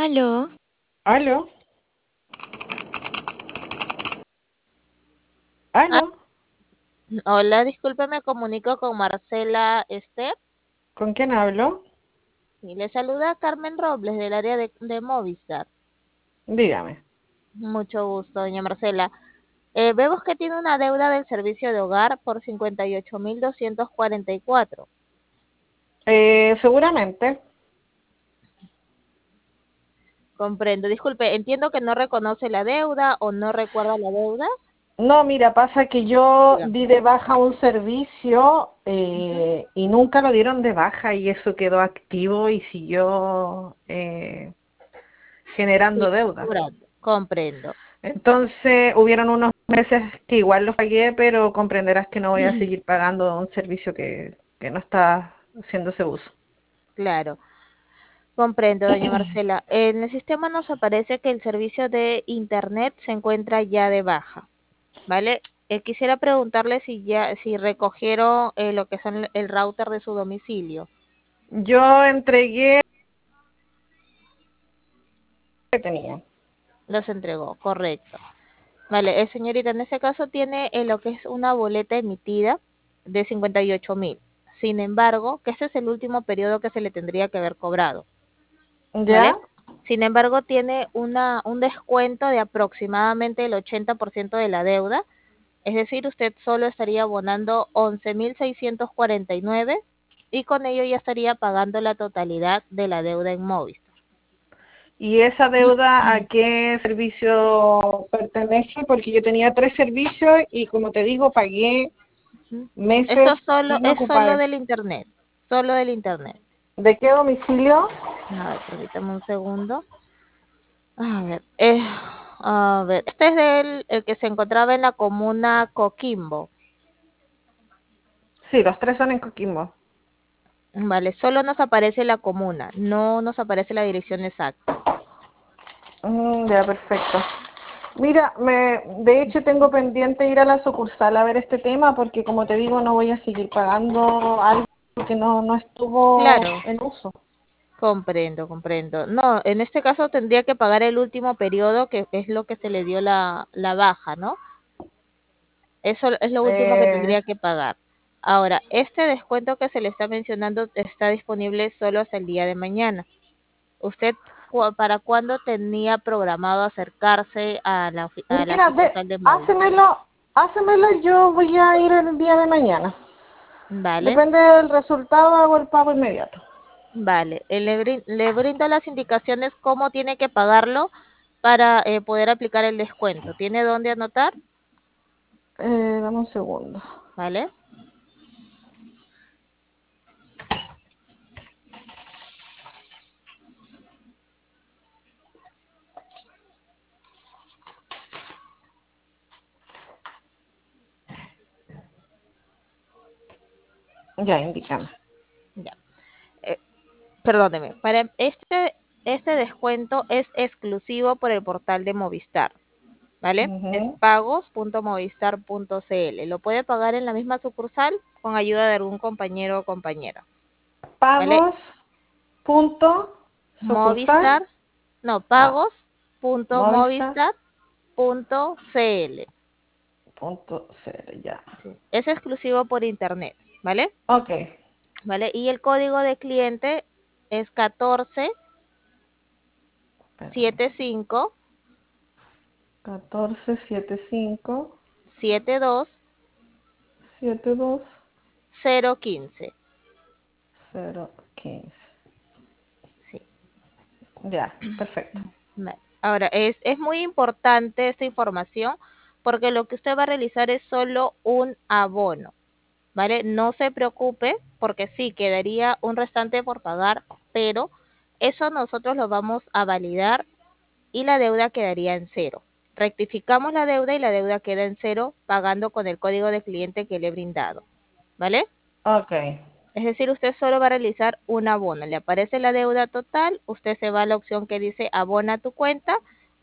Aló, Aló, Ah, aló, hola, disculpe, me comunico con Marcela Esther ¿con quién hablo? y le saluda Carmen Robles del área de Movistar. Dígame. Mucho gusto, doña Marcela. Vemos que tiene una deuda del servicio de hogar por 58.244. Seguramente. Comprendo. Disculpe, entiendo que no reconoce la deuda o no recuerda la deuda. No, mira, pasa que yo Dígame. di de baja un servicio Ujú. y nunca lo dieron de baja y eso quedó activo y siguió Sí, generando deuda. cobrando. Comprendo. Entonces, hubieron unos meses que igual los pagué, pero comprenderás que no voy a seguir pagando un servicio que no está haciéndose uso. Claro. Comprendo, doña Marcela. En el sistema nos aparece que el servicio de Internet se encuentra ya de baja, ¿vale? Quisiera preguntarle si recogieron lo que son el router de su domicilio. Yo entregué lo que tenía. Los entregó, correcto. Vale, señorita, en este caso tiene lo que es una boleta emitida de 58.000. Sin embargo, que este es el último periodo que se le tendría que haber cobrado. ¿Vale? ¿Ya? Sin embargo, tiene un descuento de aproximadamente el 80% de la deuda, es decir, usted solo estaría abonando 11.649 y con ello ya estaría pagando la totalidad de la deuda en Movistar. ¿Y esa deuda a qué servicio pertenece? Porque yo tenía tres servicios y como te digo, pagué Ujú. meses Eso solo sin es solo ocupar. del internet, solo del internet. ¿De qué domicilio? A ver, permítame un segundo. A ver, este es el que se encontraba en la comuna Coquimbo. Sí, los tres son en Coquimbo. Vale, solo nos aparece la comuna, no nos aparece la dirección exacta. Ya, perfecto. Mira, de hecho tengo pendiente ir a la sucursal a ver este tema porque como te digo, no voy a seguir pagando algo que no estuvo Claro, en uso. comprendo, comprendo. No, en este caso tendría que pagar el último periodo, que es lo que se le dio la baja, ¿no? Eso es lo último que Eh, tendría que pagar. Ahora, este descuento que se le está mencionando está disponible solo hasta el día de mañana. ¿Usted para cuándo tenía programado acercarse a la Mira, sucursal de Movistar? hácemelo, yo voy a ir el día de mañana. Vale, Depende del resultado, hago el pago inmediato. vale. Le brindo las indicaciones cómo tiene que pagarlo para poder aplicar el descuento. ¿Tiene dónde anotar? Dame un segundo. ¿Vale? Ya, indícame. Ya. Eh, Perdóneme. Para este descuento es exclusivo por el portal de Movistar. ¿Vale? Es Ujú. pagos.movistar.cl. Lo puede pagar en la misma sucursal con ayuda de algún compañero o compañera. ¿Vale? Pagos, punto, sucursal, Movistar, no, ah, Movistar, pagos.movistar.cl. punto cero, ya. Sí. Es exclusivo por internet, ¿vale? Ok. ¿Vale? Y el código de cliente es Espérame. 1475 1475 72 72 015. 015. Sí. Ya, perfecto. Vale. Ahora, es muy importante esta información porque lo que usted va a realizar es solo un abono, ¿vale? No se preocupe porque sí, quedaría un restante por pagar, pero eso nosotros lo vamos a validar y la deuda quedaría en cero. Rectificamos la deuda y la deuda queda en cero pagando con el código de cliente que le he brindado, ¿vale? Ok. Es decir, usted solo va a realizar un abono. Le aparece la deuda total, usted se va a la opción que dice abona tu cuenta,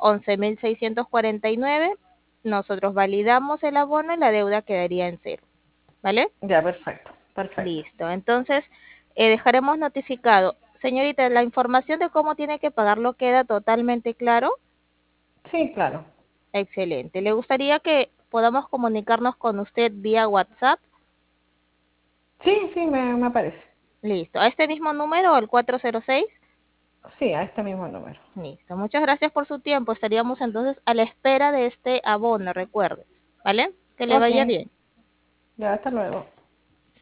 11.649. Nosotros validamos el abono y la deuda quedaría en cero. ¿Vale? Ya, perfecto. Perfecto. Listo. Entonces, dejaremos notificado. Señorita, ¿la información de cómo tiene que pagarlo queda totalmente claro? Sí, claro. Excelente. ¿Le gustaría que podamos comunicarnos con usted vía WhatsApp? Sí, sí, me parece. Listo. ¿A este mismo número, el 406? Sí, a este mismo número. Listo. Muchas gracias por su tiempo. Estaríamos entonces a la espera de este abono, recuerde. ¿Vale? Que le Ok, vaya bien. ya hasta luego.